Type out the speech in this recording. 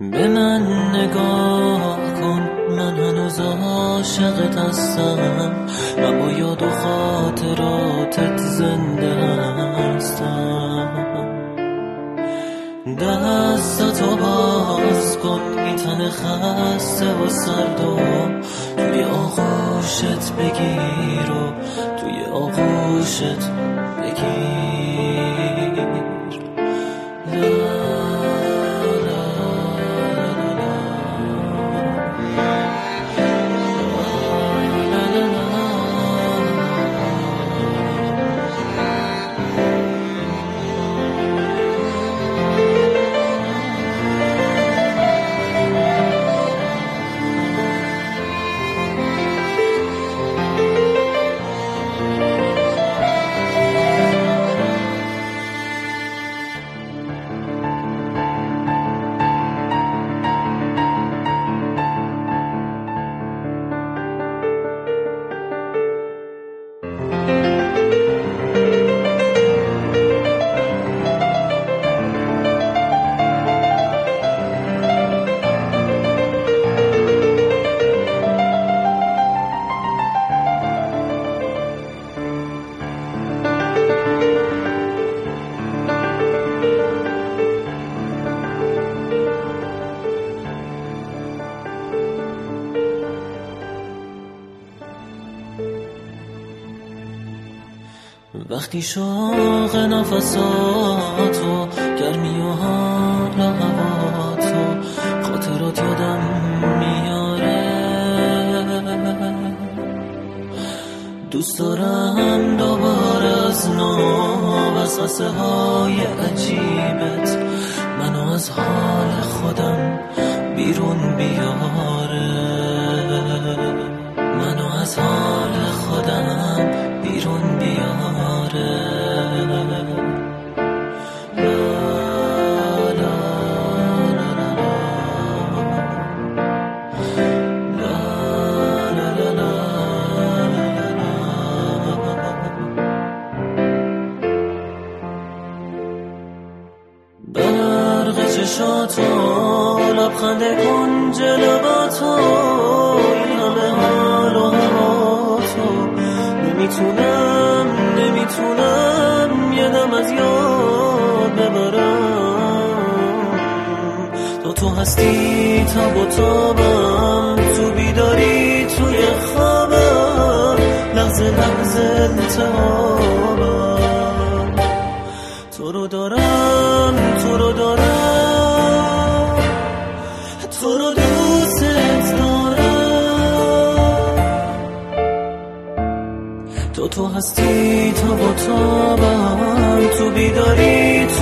به من نگاه کن، من هنوز عاشقت هستم و با یاد و خاطراتت زنده هستم. دستاتو باز کن، این تن خسته و سرد و توی آغوشت بگیر و توی آغوشت بگیر. وقتی شوق نفساتو، گرمی و حال هواتو، خاطرات یادم میاره. دوست دارم دوباره از نو وسوسه های عجیبت منو از حال خودم بیرون بیاره. منو از حال خودم بیرون بیاره. برق چشاتو، لبخند کنج لباتو، این همه حال و هواتو، نمیتونم یه دم از یاد ببرم. تو هستی تا با تابم، تو بیداری توی خوابم، لحظه التهابم. تو رو دارم تو رو دوست دارم. تو هستی تا با تابم، تو بیداری